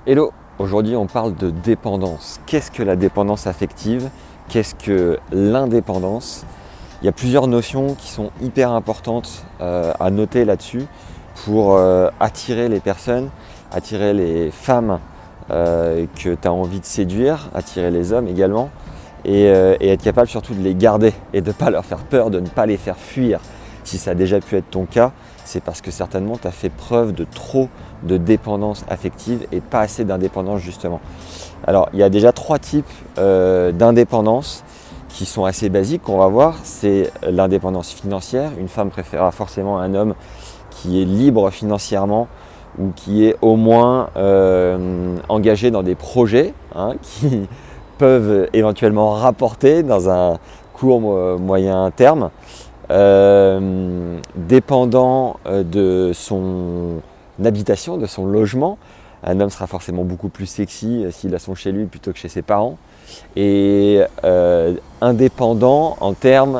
Hello, aujourd'hui on parle de dépendance. Qu'est-ce que la dépendance affective? Qu'est-ce que l'indépendance? Il y a plusieurs notions qui sont hyper importantes à noter là-dessus pour attirer les personnes, attirer les femmes que tu as envie de séduire, attirer les hommes également et être capable surtout de les garder et de ne pas leur faire peur, de ne pas les faire fuir. Si ça a déjà pu être ton cas, c'est parce que certainement tu as fait preuve de trop de dépendance affective et pas assez d'indépendance justement. Alors il y a déjà 3 types d'indépendance qui sont assez basiques qu'on va voir. C'est l'indépendance financière. Une femme préférera forcément un homme qui est libre financièrement ou qui est au moins engagé dans des projets qui peuvent éventuellement rapporter dans un court moyen terme. Dépendant de son habitation, de son logement. Un homme sera forcément beaucoup plus sexy s'il a son chez lui plutôt que chez ses parents. Et indépendant en termes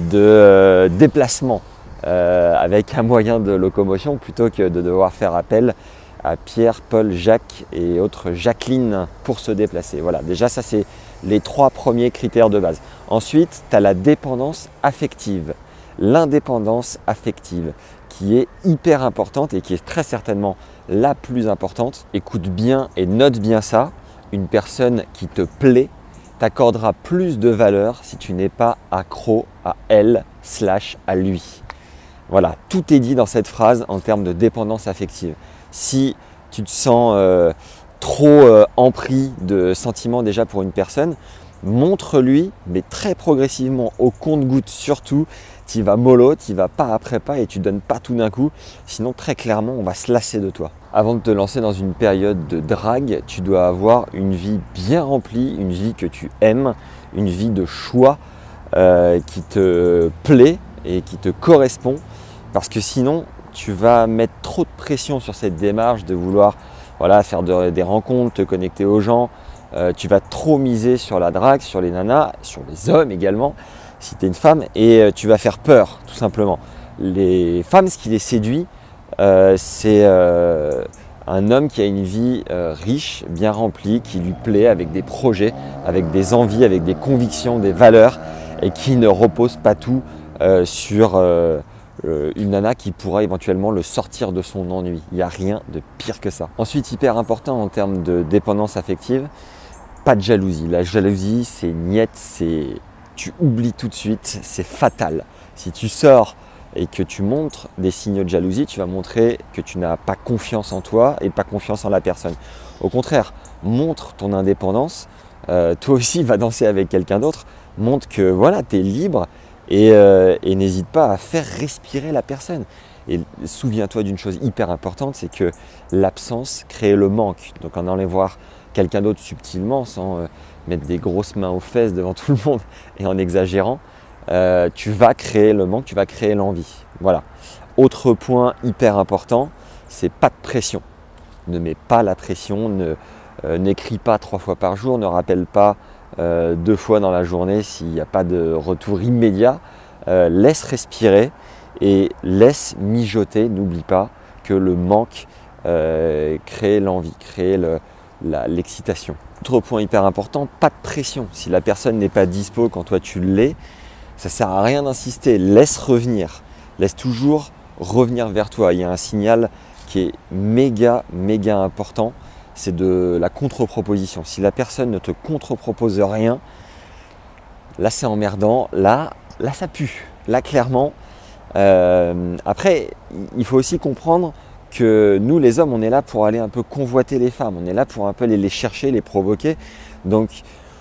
de déplacement, avec un moyen de locomotion plutôt que de devoir faire appel à Pierre, Paul, Jacques et autres Jacqueline pour se déplacer. Voilà, déjà ça c'est les 3 premiers critères de base. Ensuite, tu as la dépendance affective. L'indépendance affective qui est hyper importante et qui est très certainement la plus importante. Écoute bien et note bien ça, une personne qui te plaît t'accordera plus de valeur si tu n'es pas accro à elle/à lui. Voilà, tout est dit dans cette phrase en termes de dépendance affective. Si tu te sens trop empris de sentiments déjà pour une personne, montre-lui, mais très progressivement, au compte-gouttes surtout, tu vas mollo, tu vas pas après pas et tu donnes pas tout d'un coup, sinon très clairement on va se lasser de toi. Avant de te lancer dans une période de drague, tu dois avoir une vie bien remplie, une vie que tu aimes, une vie de choix qui te plaît et qui te correspond, parce que sinon tu vas mettre trop de pression sur cette démarche de vouloir faire des rencontres, te connecter aux gens. Tu vas trop miser sur la drague, sur les nanas, sur les hommes également, si tu es une femme, et tu vas faire peur, tout simplement. Les femmes, ce qui les séduit, c'est un homme qui a une vie riche, bien remplie, qui lui plaît, avec des projets, avec des envies, avec des convictions, des valeurs, et qui ne repose pas tout sur une nana qui pourra éventuellement le sortir de son ennui. Il n'y a rien de pire que ça. Ensuite, hyper important en termes de dépendance affective, pas de jalousie. La jalousie, c'est niette, tu oublies tout de suite, c'est fatal. Si tu sors et que tu montres des signaux de jalousie, tu vas montrer que tu n'as pas confiance en toi et pas confiance en la personne. Au contraire, montre ton indépendance. Toi aussi, va danser avec quelqu'un d'autre. Montre que voilà, tu es libre et n'hésite pas à faire respirer la personne. Et souviens-toi d'une chose hyper importante, c'est que l'absence crée le manque. Donc en allant voir quelqu'un d'autre subtilement, sans mettre des grosses mains aux fesses devant tout le monde et en exagérant, tu vas créer le manque, tu vas créer l'envie. Voilà. Autre point hyper important, c'est pas de pression. Ne mets pas la pression, n'écris pas 3 fois par jour, ne rappelle pas 2 fois dans la journée s'il n'y a pas de retour immédiat. Laisse respirer et laisse mijoter. N'oublie pas que le manque crée l'envie, crée l'excitation. Autre point hyper important, pas de pression. Si la personne n'est pas dispo quand toi tu l'es, ça ne sert à rien d'insister. Laisse revenir. Laisse toujours revenir vers toi. Il y a un signal qui est méga important, c'est de la contre-proposition. Si la personne ne te contre-propose rien, là c'est emmerdant, là ça pue. Là clairement. Après, il faut aussi comprendre que nous les hommes, on est là pour aller un peu convoiter les femmes, on est là pour un peu les chercher, les provoquer. Donc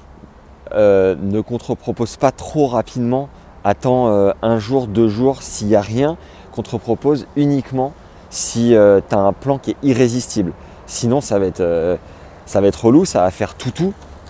ne contre-propose pas trop rapidement, attends 1 jour, 2 jours, s'il n'y a rien, contre-propose uniquement si tu as un plan qui est irrésistible. Sinon ça va être relou, ça va faire tout,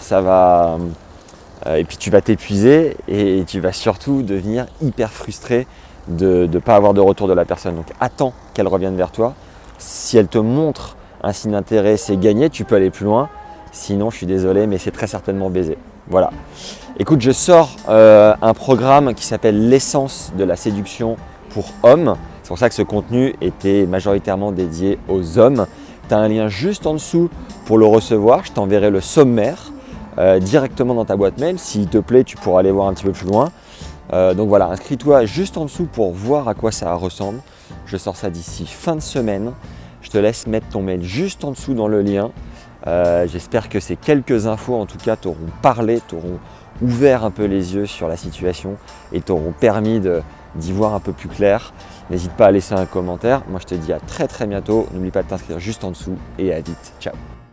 et puis tu vas t'épuiser et tu vas surtout devenir hyper frustré de ne pas avoir de retour de la personne. Donc attends qu'elle revienne vers toi. Si elle te montre un signe d'intérêt, c'est gagné, tu peux aller plus loin. Sinon, je suis désolé, mais c'est très certainement baisé. Voilà. Écoute, je sors un programme qui s'appelle l'essence de la séduction pour hommes. C'est pour ça que ce contenu était majoritairement dédié aux hommes. Tu as un lien juste en dessous pour le recevoir. Je t'enverrai le sommaire directement dans ta boîte mail. S'il te plaît, tu pourras aller voir un petit peu plus loin. Donc voilà, inscris-toi juste en dessous pour voir à quoi ça ressemble. Je sors ça d'ici fin de semaine. Je te laisse mettre ton mail juste en dessous dans le lien. J'espère que ces quelques infos en tout cas t'auront parlé, t'auront ouvert un peu les yeux sur la situation et t'auront permis d'y voir un peu plus clair. N'hésite pas à laisser un commentaire. Moi je te dis à très bientôt. N'oublie pas de t'inscrire juste en dessous et à vite. Ciao.